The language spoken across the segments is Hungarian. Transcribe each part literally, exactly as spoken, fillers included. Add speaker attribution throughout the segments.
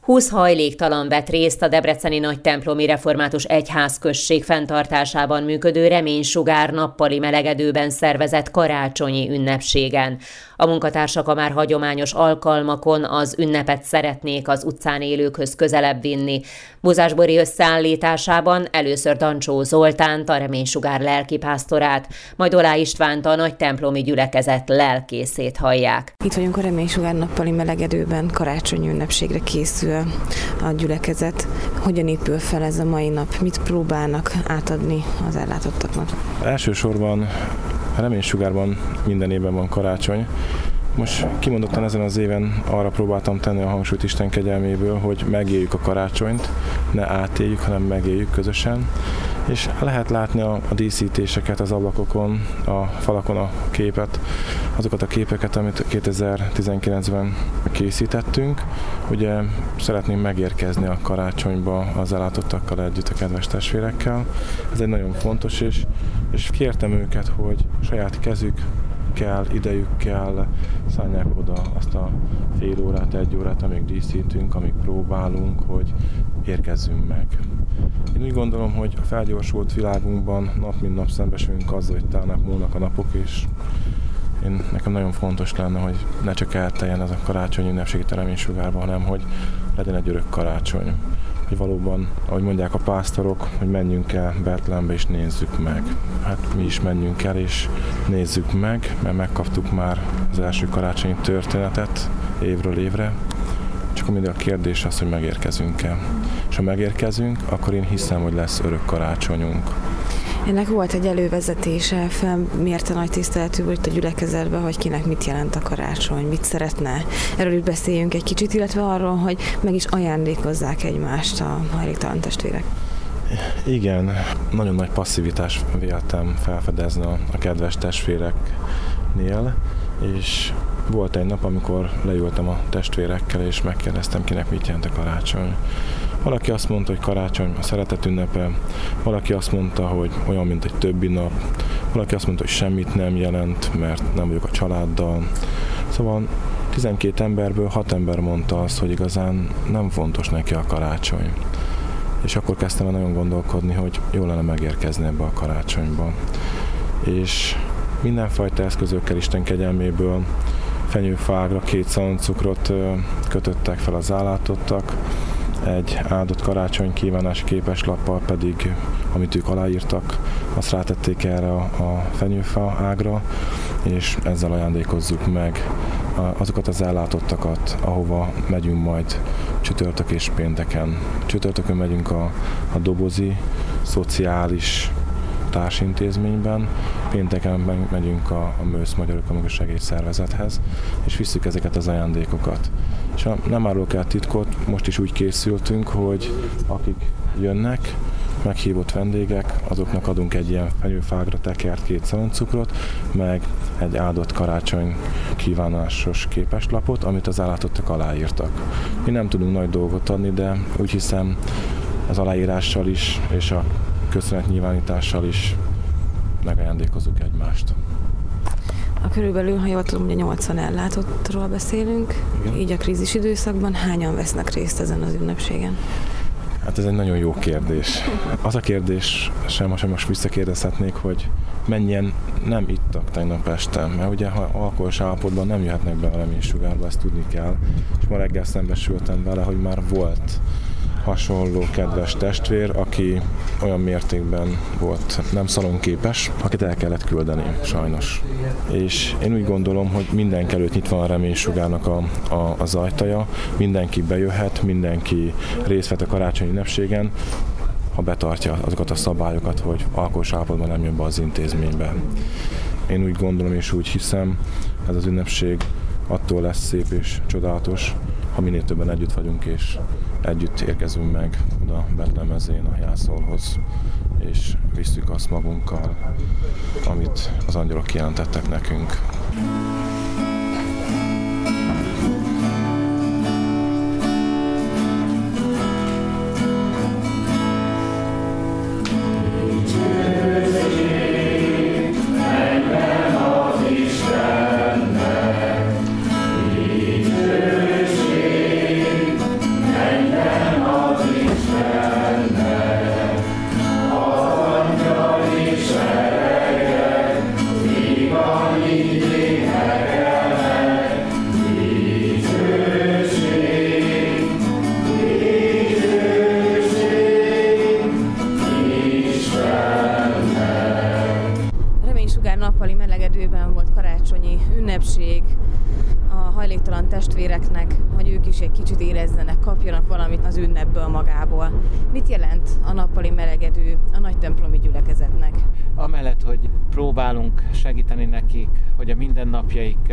Speaker 1: húsz hajléktalan vett részt a debreceni nagytemplomi református egyházközség fenntartásában működő Reménysugár nappali melegedőben szervezett karácsonyi ünnepségen. A munkatársak a már hagyományos alkalmakon az ünnepet szeretnék az utcán élőkhöz közelebb vinni. Buzásbori összeállításában először Dancsó Zoltánt, a Reménysugár lelkipásztorát, majd Olá Istvánt, a nagytemplomi gyülekezet lelkészét hallják.
Speaker 2: Itt vagyunk a Reménysugár nappali melegedőben, karácsonyi ünnepségre készül a gyülekezet. Hogyan épül fel ez a mai nap? Mit próbálnak átadni az ellátottaknak?
Speaker 3: Elsősorban a Reménysugárban minden évben van karácsony. Most kimondottan ezen az éven arra próbáltam tenni a hangsúlyt Isten kegyelméből, hogy megéljük a karácsonyt, ne átéljük, hanem megéljük közösen. És lehet látni a, a díszítéseket az ablakokon, a falakon a képet, azokat a képeket, amit kétezer-tizenkilencben készítettünk. Ugye szeretném megérkezni a karácsonyba az ellátottakkal együtt, a kedves testvérekkel. Ez egy nagyon fontos, és, és kértem őket, hogy saját kezük kell, idejükkel szállják oda azt a fél órát, egy órát, amíg díszítünk, amíg próbálunk, hogy érkezzünk meg. Én úgy gondolom, hogy a felgyorsult világunkban nap mint nap szembesülünk azzal, hogy telnek, múlnak a napok, és én, nekem nagyon fontos lenne, hogy ne csak elteljen ez a karácsonyi ünnepség itt a Reménysugárban, hanem hogy legyen egy örök karácsony. Hogy valóban, ahogy mondják a pásztorok, hogy menjünk el Betlehembe és nézzük meg. Hát mi is menjünk el és nézzük meg, mert megkaptuk már az első karácsonyi történetet évről évre. Csak mindig a kérdés az, hogy megérkezünk-e. És ha megérkezünk, akkor én hiszem, hogy lesz örök karácsonyunk.
Speaker 2: Ennek volt egy elővezetése, felmérte nagy tiszteletű volt a gyülekezetben, hogy kinek mit jelent a karácsony, mit szeretne. Erről is beszéljünk egy kicsit, illetve arról, hogy meg is ajándékozzák egymást a hajléktalan testvérek.
Speaker 3: Igen, nagyon nagy passzivitást véltem felfedezni a, a kedves testvéreknél, és volt egy nap, amikor leültem a testvérekkel, és megkérdeztem, kinek mit jelent a karácsony. Valaki azt mondta, hogy karácsony a szeretet ünnepe, valaki azt mondta, hogy olyan, mint egy többi nap, valaki azt mondta, hogy semmit nem jelent, mert nem vagyok a családdal. Szóval tizenkét emberből hat ember mondta azt, hogy igazán nem fontos neki a karácsony. És akkor kezdtem el nagyon gondolkodni, hogy jó lenne megérkezni ebbe a karácsonyba. És mindenfajta eszközökkel Isten kegyelméből fenyőfágra két szaloncukrot kötöttek fel az állátottak, egy áldott karácsony kívánási képeslappal pedig, amit ők aláírtak, azt rátették erre a, a fenyőfa ágra, és ezzel ajándékozzuk meg azokat az ellátottakat, ahova megyünk majd csütörtök és pénteken. Csütörtökön megyünk a, a dobozi, szociális társintézményben, pénteken megyünk a, a MÖSZ, Magyar Ökológiai Segélyszervezethez, és visszük ezeket az ajándékokat. És nem árulok el titkot, most is úgy készültünk, hogy akik jönnek, meghívott vendégek, azoknak adunk egy ilyen fenyőfágra tekert két szaloncukrot, meg egy áldott karácsony kívánásos képeslapot, amit az állátottak aláírtak. Mi nem tudunk nagy dolgot adni, de úgy hiszem az aláírással is és a köszönetnyilvánítással is megajándékozzuk egymást.
Speaker 2: A körülbelül, ha jól tudom, ugye nyolcvan ellátottról beszélünk, igen. Így a krízis időszakban hányan vesznek részt ezen az ünnepségen?
Speaker 3: Hát ez egy nagyon jó kérdés. Az a kérdés sem, ha most visszakérdezhetnék, hogy mennyien nem ittak tegnap este, mert ugye ha alkoholos állapotban nem jöhetnek be a Reménysugárba, ezt tudni kell, és ma reggel szembesültem vele, hogy már volt hasonló kedves testvér, aki olyan mértékben volt nem szalonképes, akit el kellett küldeni, sajnos. És én úgy gondolom, hogy mindenki előtt nyitva van a Reménysugárnak a, a, az ajtaja, mindenki bejöhet, mindenki részt vett a karácsonyi ünnepségen, ha betartja azokat a szabályokat, hogy alkoholos állapotban nem jön be az intézménybe. Én úgy gondolom és úgy hiszem, ez az ünnepség attól lesz szép és csodálatos, ha minél többen együtt vagyunk, és együtt érkezünk meg oda Betlehem mezén a jászolhoz, és visszük azt magunkkal, amit az angyalok kijelentettek nekünk.
Speaker 4: And
Speaker 2: testvéreknek, hogy ők is egy kicsit érezzenek, kapjanak valamit az ünnepből magából. Mit jelent a nappali melegedő a nagy templomi gyülekezetnek?
Speaker 4: Amellett, hogy próbálunk segíteni nekik, hogy a mindennapjaik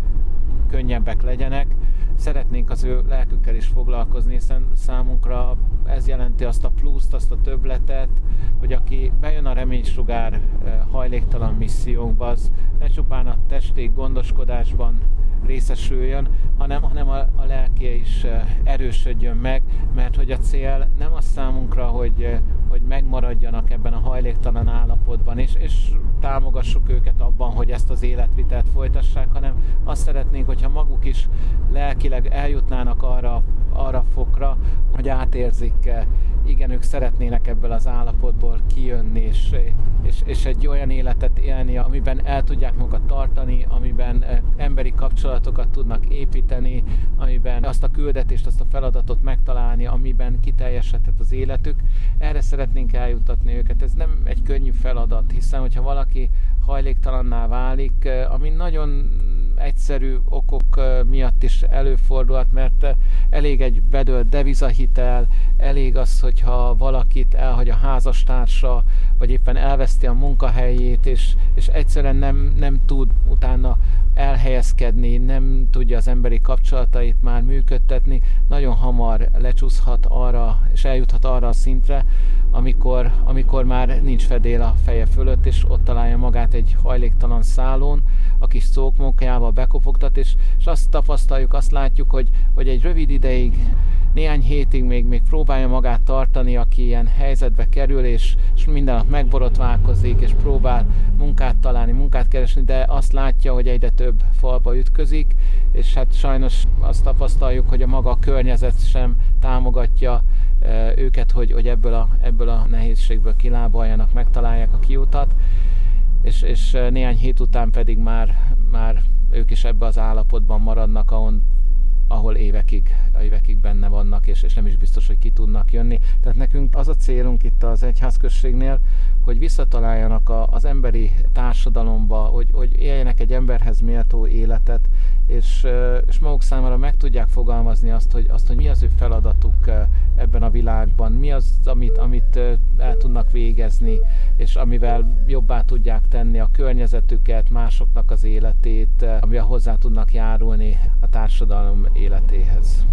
Speaker 4: könnyebbek legyenek, szeretnénk az ő lelkükkel is foglalkozni, hiszen számunkra ez jelenti azt a pluszt, azt a többletet, hogy aki bejön a reménysugár hajléktalan missziónkba, az ne csupán a testi gondoskodásban részesüljön, hanem, hanem a, a lelkie is erősödjön meg, mert hogy a cél nem az számunkra, hogy, hogy megmaradjanak ebben a hajléktalan állapotban, és, és támogassuk őket abban, hogy ezt az életvitelt folytassák, hanem azt szeretnénk, hogyha maguk is lelkileg eljutnának arra, arra fokra, hogy átérzik, igen, ők szeretnének ebből az állapotból kijönni, és, és, és egy olyan életet élni, amiben el tudják magukat tartani, amiben emberi kapcsolatokat tudnak építeni, amiben azt a küldetést, azt a feladatot megtalálni, amiben kiteljesedhet az életük. Erre szeretnénk eljutatni őket. Ez nem egy könnyű feladat, hiszen hogyha valaki hajléktalanná válik, ami nagyon egyszerű okok miatt is előfordulhat, mert elég egy bedölt devizahitel, elég az, hogyha valakit elhagy a házastársa, vagy éppen elveszti a munkahelyét, és, és egyszerűen nem, nem tud utána elhelyezkedni, nem tudja az emberi kapcsolatait már működtetni, nagyon hamar lecsúszhat arra, és eljuthat arra a szintre, amikor, amikor már nincs fedél a feje fölött, és ott találja magát egy hajléktalan szálon, a kis szókmunkájával bekopogtat, és, és azt tapasztaljuk, azt látjuk, hogy, hogy egy rövid ideig, néhány hétig még, még próbálja magát tartani, aki ilyen helyzetbe kerül, és, és minden nap megborotválkozik, és próbál munkát találni, munkát keresni, de azt látja, hogy egyre több falba ütközik, és hát sajnos azt tapasztaljuk, hogy a maga a környezet sem támogatja őket, hogy, hogy ebből, a, ebből a nehézségből kilábaljanak, megtalálják a kiutat, és, és néhány hét után pedig már, már ők is ebbe az állapotban maradnak, ahol, ahol évekig, évekig benne vannak, és, és nem is biztos, hogy ki tudnak jönni. Tehát nekünk az a célunk itt az egyházközségnél, hogy visszataláljanak a, az emberi társadalomba, hogy, hogy éljenek egy emberhez méltó életet, és, és maguk számára meg tudják fogalmazni azt, hogy, azt, hogy mi az ő feladatuk ebben a világban, mi az, amit, amit el tudnak végezni, és amivel jobbá tudják tenni a környezetüket, másoknak az életét, amivel hozzá tudnak járulni a társadalom életéhez.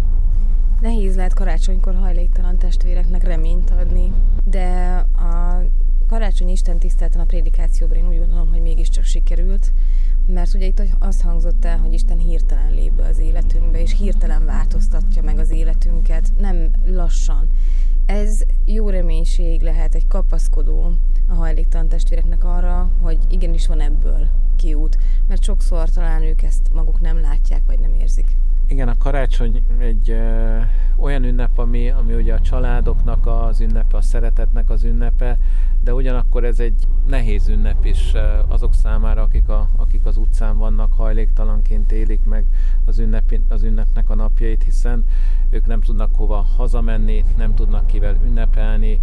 Speaker 2: Nehéz lehet karácsonykor hajléktalan testvéreknek reményt adni, de a karácsonyi Isten tiszteleten a prédikációban én úgy gondolom, hogy mégiscsak sikerült, mert ugye itt azt hangzott el, hogy Isten hirtelen lép be az életünkbe, és hirtelen változtatja meg az életünket, nem lassan. Ez jó reménység lehet, egy kapaszkodó a hajléktalan testvéreknek arra, hogy igenis van ebből kiút, mert sokszor talán ők ezt maguk nem látják, vagy nem érzik.
Speaker 4: Igen, a karácsony egy ö, olyan ünnep, ami, ami ugye a családoknak az ünnepe, a szeretetnek az ünnepe, de ugyanakkor ez egy nehéz ünnep is azok számára, akik, a, akik az utcán vannak, hajléktalanként élik meg az, ünnep, az ünnepnek a napjait, hiszen ők nem tudnak hova hazamenni, nem tudnak kivel ünnepelni,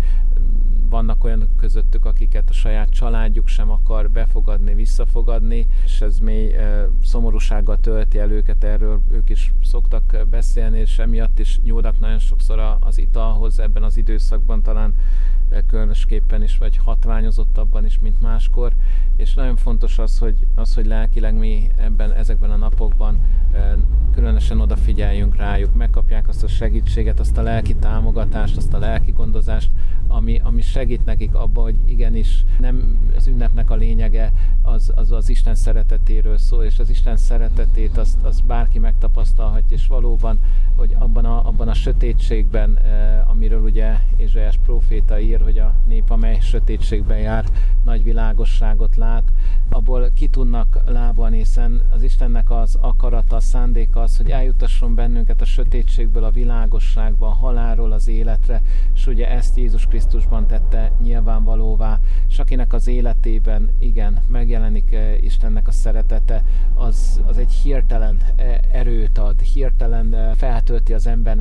Speaker 4: vannak olyan közöttük, akiket a saját családjuk sem akar befogadni, visszafogadni, és ez mély e, szomorúsággal tölti el őket, erről ők is szoktak beszélni, és emiatt is nyúlnak nagyon sokszor az italhoz ebben az időszakban, talán különösképpen is, vagy hatványozottabban is, mint máskor, és nagyon fontos az, hogy, az, hogy lelkileg mi ebben, ezekben a napokban e, különösen odafigyeljünk rájuk, megkapják azt a segítséget, azt a lelki támogatást, azt a lelki gondozást, ami, ami segít nekik abban, hogy igenis nem az ünnepnek a lényege az az, az Isten szeretetéről szól, és az Isten szeretetét azt, azt bárki megtapasztalhatja, és valóban, hogy abban a, abban a sötétségben, eh, amiről ugye Ézsaiás próféta ír, hogy a nép, amely sötétségben jár, nagy világosságot lát, abból ki tudnak lábalni, hiszen az Istennek az akarata, a szándéka az, hogy eljutasson bennünket a sötétségből a világosságba, a halálról az életre, és ugye ezt Jézus Krisztusban tette nyilvánvalóvá, és akinek az életében igen, megjelenik Istennek a szeretete, az, az egy hirtelen erőt ad, hirtelen feltölti az embernek az életét,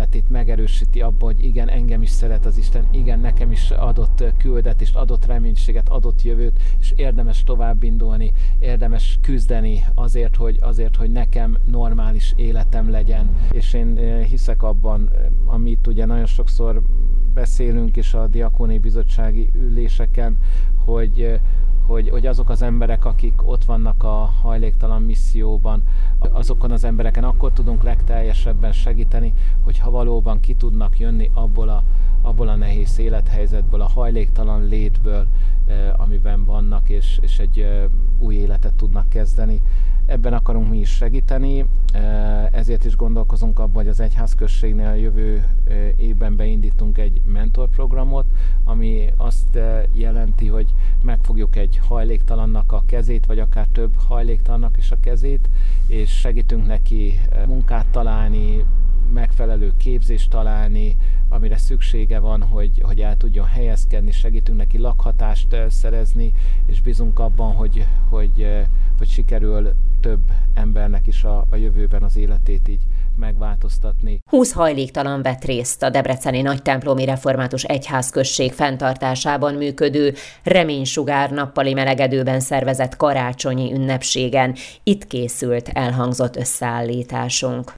Speaker 4: életét megerősíti abban, hogy igen, engem is szeret az Isten, igen, nekem is adott küldetést, adott reménységet, adott jövőt, és érdemes tovább indulni, érdemes küzdeni azért, hogy, azért, hogy nekem normális életem legyen. És én hiszek abban, amit ugye nagyon sokszor beszélünk is a diakóniai bizottsági üléseken, hogy Hogy, hogy azok az emberek, akik ott vannak a hajléktalan misszióban, azokon az embereken akkor tudunk legteljesebben segíteni, hogyha valóban ki tudnak jönni abból a, abból a nehéz élethelyzetből, a hajléktalan létből, eh, amiben vannak, és, és egy eh, új életet tudnak kezdeni. Ebben akarunk mi is segíteni, eh, ezért is gondolkozunk abban, hogy az egyházközségnél a jövő eh, évben beindítunk egy mentorprogramot, ami azt eh, jelenti, hogy megfogjuk egy hajléktalannak a kezét, vagy akár több hajléktalannak is a kezét, és segítünk neki munkát találni, megfelelő képzést találni, amire szüksége van, hogy, hogy el tudjon helyezkedni, segítünk neki lakhatást szerezni, és bízunk abban, hogy, hogy, hogy sikerül több embernek is a, a jövőben az életét így megváltoztatni.
Speaker 1: húsz hajléktalan vett részt a debreceni nagytemplomi református egyházközség fenntartásában működő Reménysugár nappali melegedőben szervezett karácsonyi ünnepségen. Itt készült elhangzott összeállításunk.